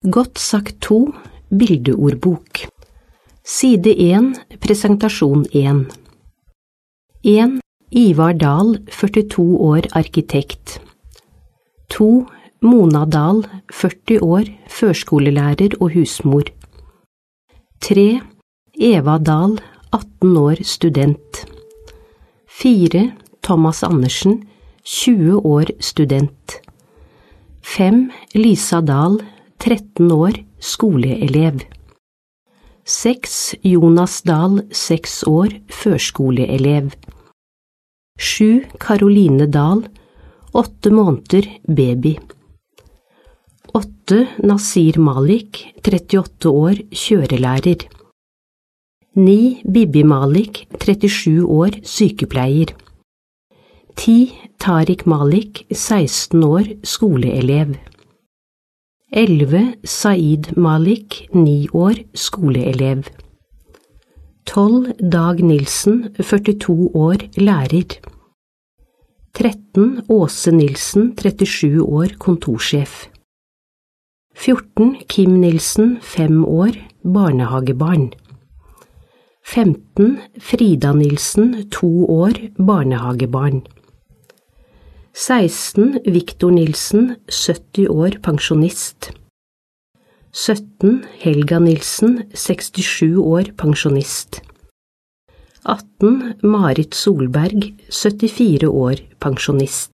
Godt sagt 2, bildeordbok. Side 1, presentasjon 1. 1. Ivar Dahl, 42 år, arkitekt. 2. Mona Dahl, 40 år, førskolelærer og husmor. 3. Eva Dahl, 18 år, student. 4. Thomas Andersen, 20 år, student. 5. Lisa Dahl, 13 år, skoleelev. 6. Jonas Dahl, 6 år, førskoleelev. 7. Caroline Dahl, 8 måneder, baby. 8. Nasir Malik, 38 år, kjørelærer. 9. Bibi Malik, 37 år, sykepleier. 10. Tariq Malik, 16 år, skoleelev. 11. Said Malik, 9 år, skoleelev. 12. Dag Nilsen, 42 år, lærer. 13. Åse Nilsen, 37 år, kontorsjef. 14. Kim Nilsen, 5 år, barnehagebarn. 15. Frida Nilsen, 2 år, barnehagebarn. 16. Victor Nilsen, 70 år, pensjonist. 17. Helga Nilsen, 67 år, pensjonist. 18. Marit Solberg, 74 år, pensjonist.